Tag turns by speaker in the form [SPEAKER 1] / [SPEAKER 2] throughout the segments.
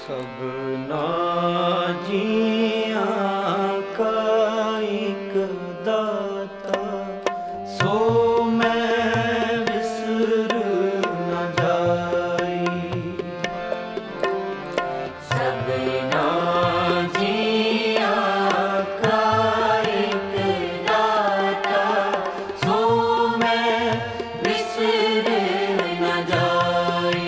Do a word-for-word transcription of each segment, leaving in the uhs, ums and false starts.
[SPEAKER 1] सबना जिया का एक दाता, सो मैं विसर न जाई। सबना जिया का एक दाता, सो मैं विसर न जाई।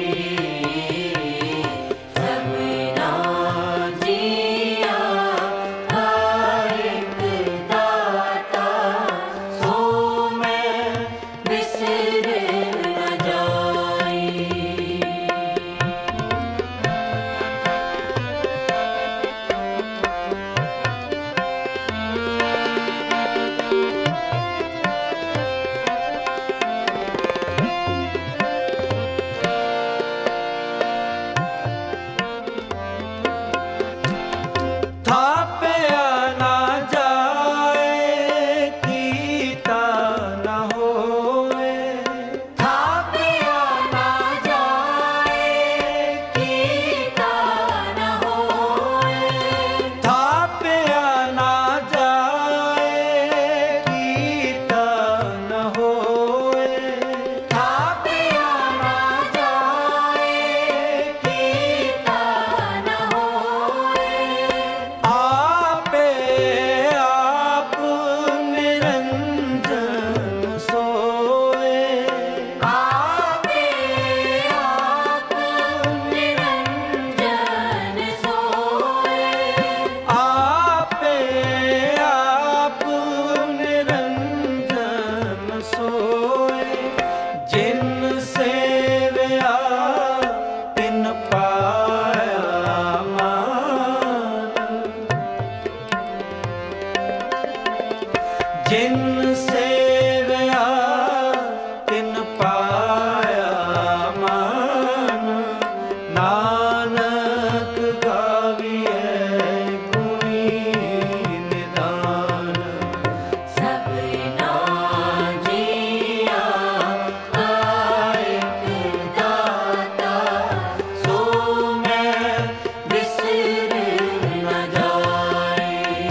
[SPEAKER 1] जिन सेवया तिन पाया मान, नानक गाविए गुणी निदान। सबना जिया का एक दाता, सो मैं विसर न जाई।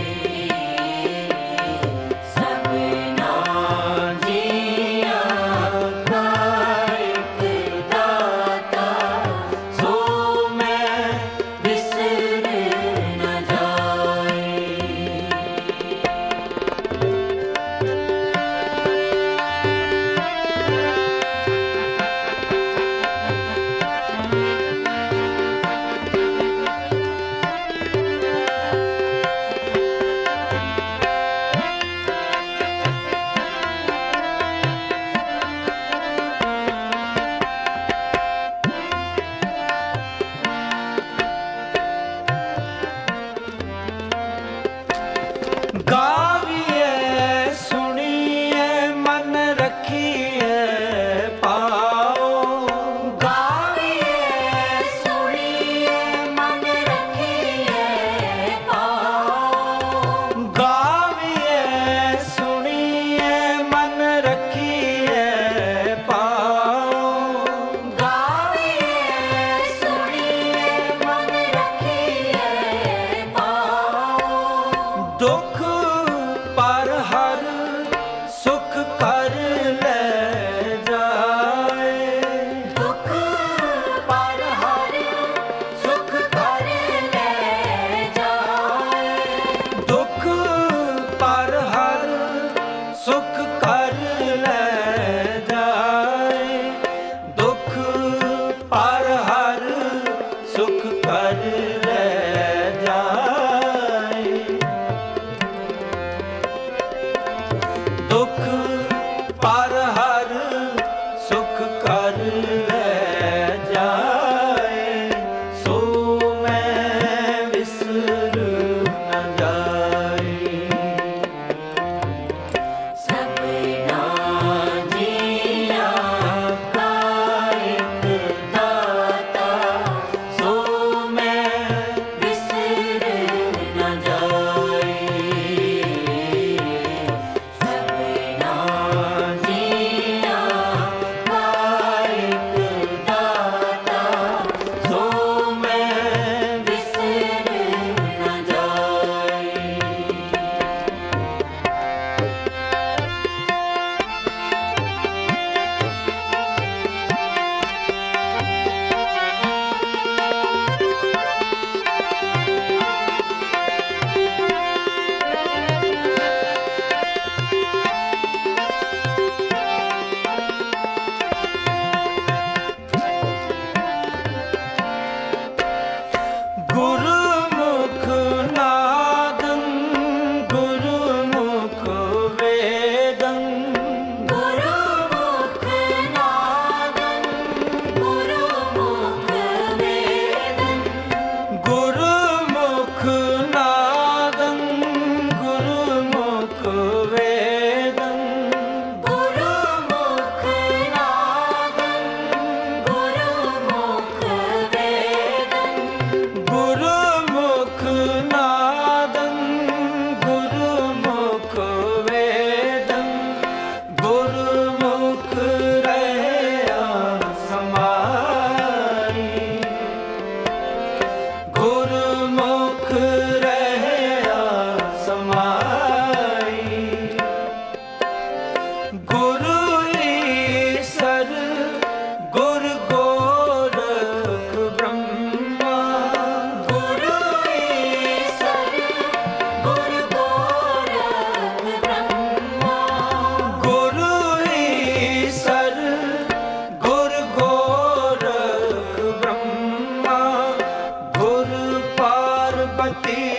[SPEAKER 1] गाविए सुनिए मन रखिए पाओ। गाविए सुनिए मन रखिए पाओ। गाविए सुनिए मन रखिए पाओ। गाविए सुनिए मन रखिए पाओ। दुख पर हर सुख कर ले जाए। दुख पर हर सुख कर ले जाए। दुख पर हर सुख कर ले जाए। दुख पर हर सुख कर ले जाए। दुख पर हर सुख कर ले जाए, सो मैं विसर न जाई। सबना जिया का एक दाता, सो मैं तीर